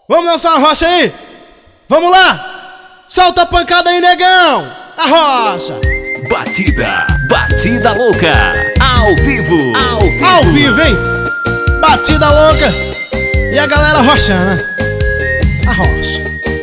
Vamos dançar uma rocha aí? Vamos lá! Solta a pancada aí, negão! A rocha! Batida louca! Ao vivo! Ao vivo, hein? Batida louca! E a galera rochando, a rocha.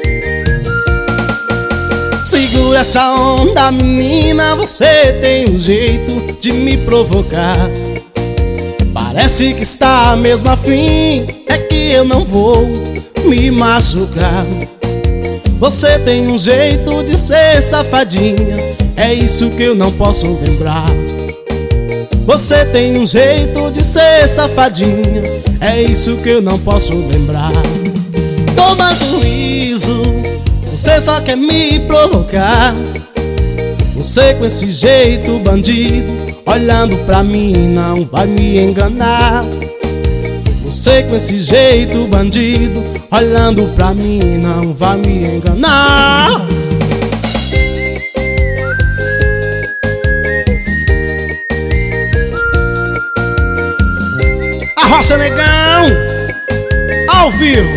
Segura essa onda, menina, você tem um jeito de me provocar. Parece que está mesmo afim, é que eu não vou me machucar. Você tem um jeito de ser safadinha, é isso que eu não posso lembrar. Você tem um jeito de ser safadinha, é isso que eu não posso lembrar. Toma juízo, você só quer me provocar. Você com esse jeito bandido, olhando pra mim não vai me enganar. Você com esse jeito bandido, olhando pra mim não vai me enganar. A rocha, negão! Ao vivo!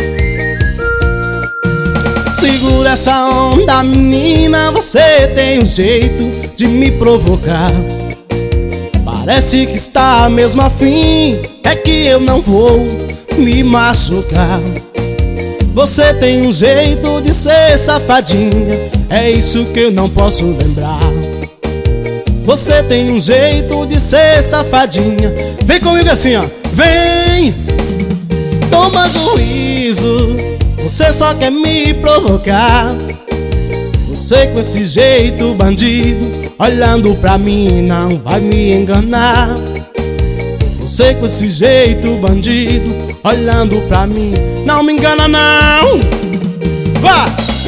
Segura essa onda, menina, você tem um jeito de me provocar. Parece que está mesmo afim, é que eu não vou me machucar. Você tem um jeito de ser safadinha, é isso que eu não posso lembrar. Você tem um jeito de ser safadinha. Vem comigo assim, ó. Vem! Toma juízo, você só quer me provocar. Você com esse jeito bandido, olhando pra mim não vai me enganar. Você com esse jeito bandido, olhando pra mim não me engana não. Vá!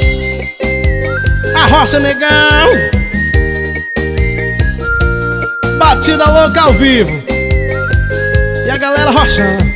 A rocha, negão! Batida louca ao vivo! E a galera rochando.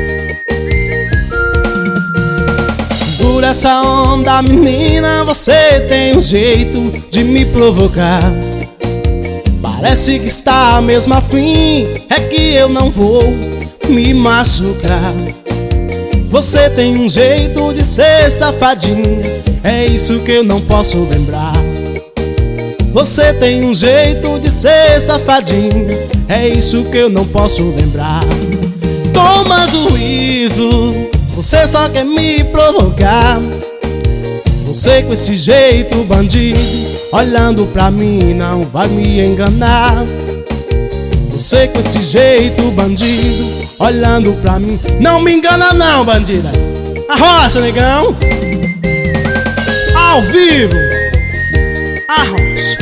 Segura essa onda, menina, você tem um jeito de me provocar. Parece que está mesmo afim, é que eu não vou me machucar. Você tem um jeito de ser safadinha, é isso que eu não posso lembrar. Você tem um jeito de ser safadinha, é isso que eu não posso lembrar. Toma juízo, você só quer me provocar. Você com esse jeito bandido, olhando pra mim não vai me enganar. Você com esse jeito bandido, olhando pra mim não me engana não, bandida. A rocha, negão! Ao vivo! A rocha!